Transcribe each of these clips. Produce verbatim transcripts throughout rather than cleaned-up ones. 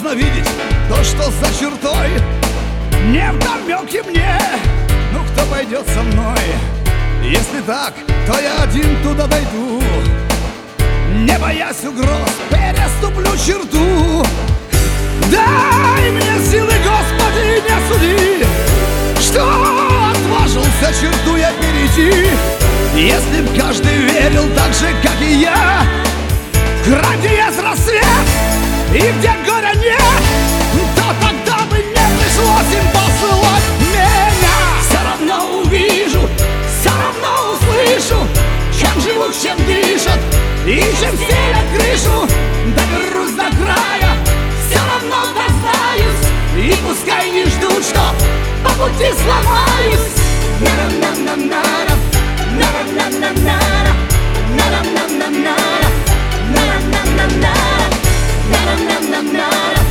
можно видеть то, что за чертой. Не вдомёк и мне, ну кто пойдет со мной? Если так, то я один туда дойду, не боясь угроз, переступлю черту. Дай мне силы, Господи, не суди, что отважился черту я перейти. Если б каждый верил так же, как и я, где есть рассвет и где горя нет, то тогда бы не пришлось им посылать меня. Все равно увижу, все равно услышу, чем живут, чем дышат и чем стелят крышу. Доберусь до края, все равно дознаюсь, и пускай не ждут, что по пути сломаюсь. На-на-на-на-на-на, на-на-на-на-на, на-на-на-на-на, на-на-на-на-на, на-на-на-на-на,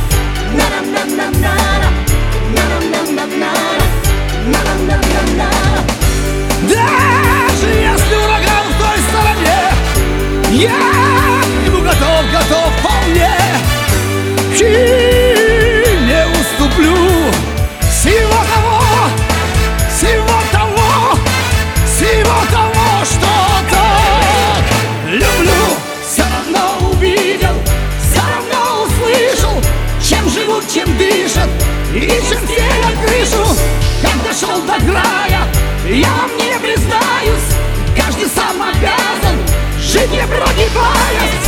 на-на-на-на-на, на-на-на-на-на. Даже если ураган в той стороне, я к нему готов, готов вполне, и не уступлю всего того, всего того, всего того, что так люблю. Все равно увидел, все равно услышал, чем живут, чем дышат и чем стелят крышу. Как дошел до края, я вам не признаюсь, каждый сам обязан жить, не прогибаясь.